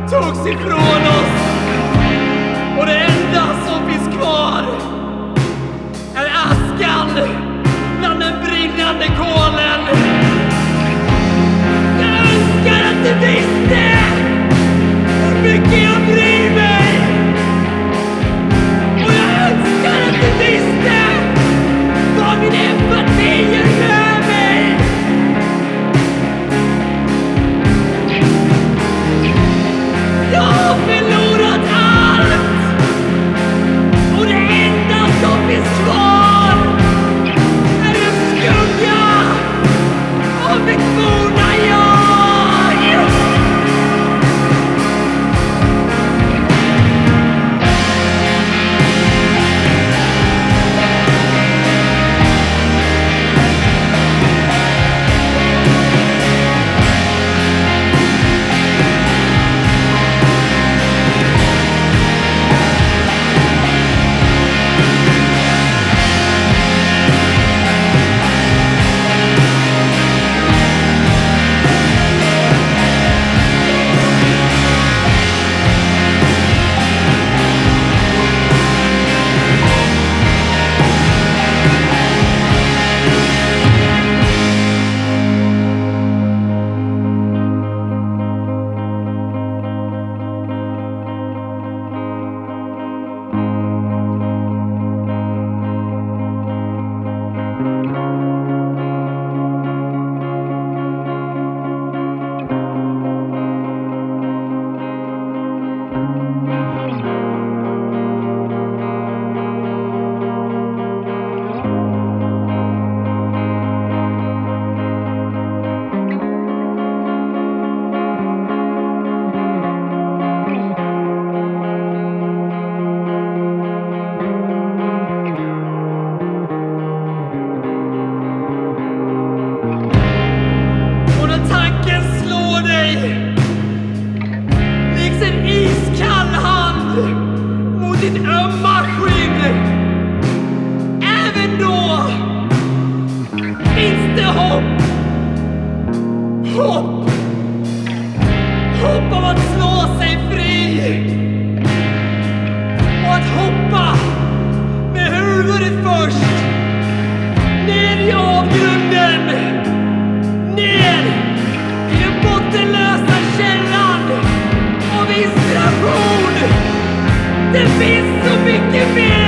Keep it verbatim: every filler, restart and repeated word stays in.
togs ifrån oss, och det enda som finns kvar är askan bland den brinnande kolen. Jag önskar att du visste hur mycket jag bryr mig, och jag önskar att du visste vad min empati gör med mig. Jag har förlorat allt, och det enda som finns kvar är en skugga av mitt forna jag. Ditt ömma skinn, även då finns det hopp. Hopp. Hopp om att slå sig fri, och att hoppa med huvudet först ner i avgrunden, ner i den bottenlösa källan av inspiration. Det finns så mycket mer.